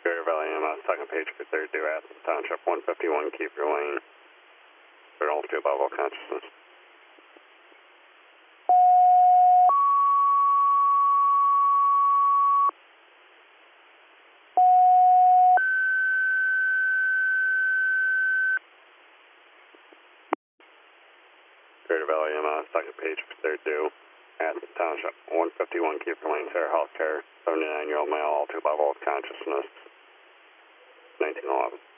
Bear Valley EMS, second page for third due Athens Township, 151 Keeper Lane. They're all two above all consciousness. Bear Valley EMS, second page for third due Athens Township, 151 Keeper Lane, Fair Healthcare, 79-year-old male, all two above all consciousness, 1911.